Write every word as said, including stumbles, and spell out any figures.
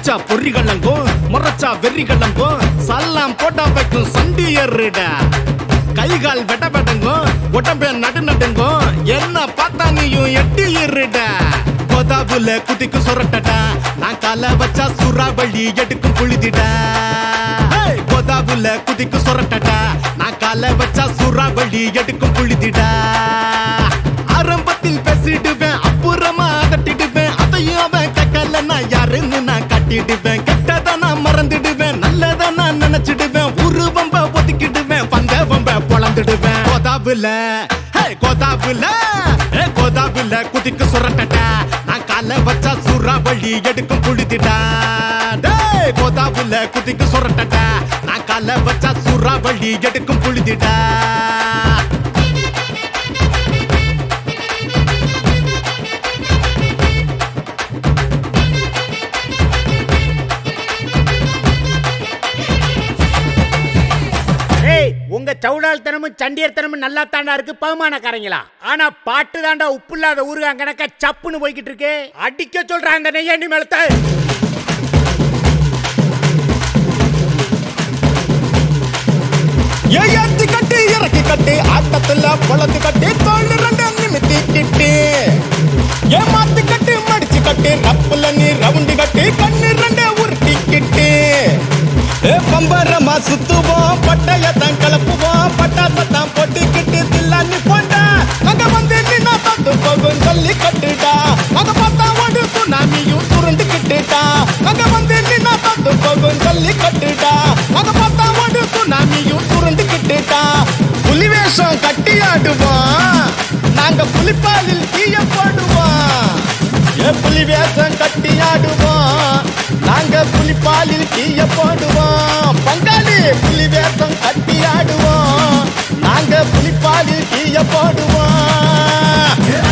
சிரிச்சா பொறி கலங்கும், முறைச்சா வெறி கலங்கும், சல்லாம் போட்டா வைக்கும் சண்டியருடா. கைகால் வெட்ட வெடங்கும், உடம்பே நடு நடுங்கும், என்ன பார்த்தா நீயும் எட்டி இருடா. கோதாபுல குதிக்கு சொரட்டடா, நான் கால வச்சா சூறாவளி எடுக்கும் புழுதிடா. கோதாபுல குதிக்கு சொரட்டடா, நான் கால வச்சா சூறாவளி எடுக்கும் புழுதிடா. ஆரம்பத்தில் பேசிடுவேன், அப்புறமா தட்டிடுவேன், அதையும் அவன் கேட்கல நான் யாருன்னு நான் காட்டிடுவேன். கெட்டத நான் மறந்துடுவேன், நல்லத நான் நினைச்சிடுவேன், உருவம்ப ஒதுக்கிடுவேன், பந்த வம்ப பொழந்துடுவேன். கோதாபுல கோதாபுல கோதாபுல குதிக்கு சுரட்டடா, நான் கால வச்சா சூறாவளி எடுக்கும் புழுதிடா. கோதாபுல குதிக்கு சுரட்டடா, நான் கால வச்சா சூறாவளி எடுக்கும் புழுதிடா. உங்க சவுடால்தனமும் சண்டியர்த்தனமும் நல்லா தாண்டா இருக்கு பகுமானக்காரங்களா. ஆனா பாட்டு தாண்டா உப்பு இல்லாத ஊருகா கணக்க சப்புன்னு போய்கிட்டு இருக்கு. அடிக்க சொல்றாங்க அந்த நெய்யாண்டி மேலத்தை. ஏத்தி கட்டி இறக்கி கட்டி ஆட்டத்துல பொழந்து கட்டி தோல் ரெண்டு நிமித்தி கிட்டி ஏமாத்தி கட்டி மடிச்சு கட்டி ரப்புல நீ ரவுண்டு கட்டி கண்ணு ரெண்டு உருட்டி கிட்டி பம்பரமா சுத்துவோம், பட்டையத்தான் கலப்புவோம், பட்டாசத்தான் போட்டுக்கிட்டு தில்லாண்ணி போண்டா. அங்க வந்து நின்னா தத்து போகும் சொல்லி கட்டுடா, அங்க பார்த்தா ஒரு சுனாமியும் சுருண்டு கிட்டுடா. அங்க வந்து நின்னா தத்து போகும் சொல்லி கட்டுடா, அங்க பார்த்தா ஒரு சுனாமியும் சுருண்டு கிட்டுடா. புலி வேஷம் கட்டி ஆடுவோம், நாங்க புலிப்பாலில் தீய போடுவோம். ஏ புலி வேஷம் கட்டி ஆடுவோம், நாங்க புலிப்பாலில் தீய போடுவோம். பங்காளி புலி வேஷம் கட்டி ஆடுவோம், நாங்க புலிப்பாலில் தீய போடுவோம்.